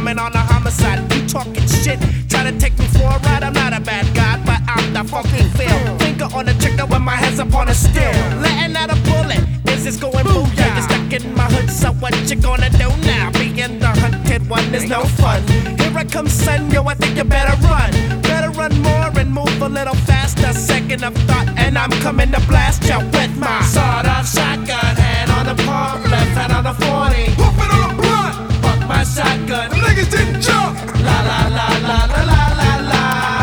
coming on a homicide. You talking shit, try to take me for a ride. I'm not a bad guy, but I'm the fucking feel. Finger on the trigger with my hands up on the steel. Letting out a bullet, is this going booyah? You're stuck in my hood, so what you gonna do now? Being the hunted one is no fun. Here I come, son, yo, I think you better run. Better run more and move a little faster. Second of thought, and I'm coming to blast you with my sawed-off shotgun. Hand on the pump, left hand on the 40. Pump it on the blunt. Fuck my shotgun. Them niggas didn't jump. La la la la la la la la.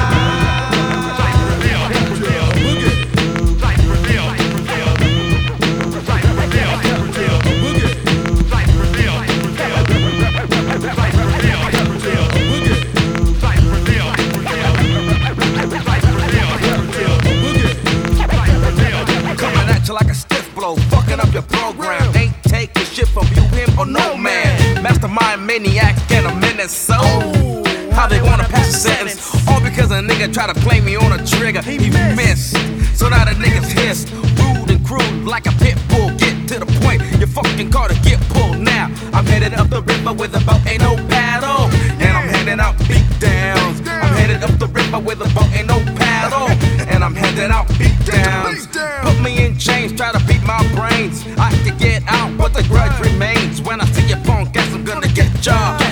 Coming at you like a stiff blow, fucking up your program. Ain't taking shit from you, him, or no man. Mastermind maniac, get a minute, so how they wanna pass a sentence? All because a nigga try to play me on a trigger, he missed. So now the niggas hiss, rude and crude like a pit bull. Get to the point, your fucking car to get pulled now. I'm headed up the river with a boat, ain't no paddle. And I'm handing out beat downs. I'm headed up the river with a boat, ain't no paddle. And I'm handing out beat downs. Put me in chains, try to beat my brains. I can get out, but the grudge remains. When I see your phone, guess I'm gonna get ya.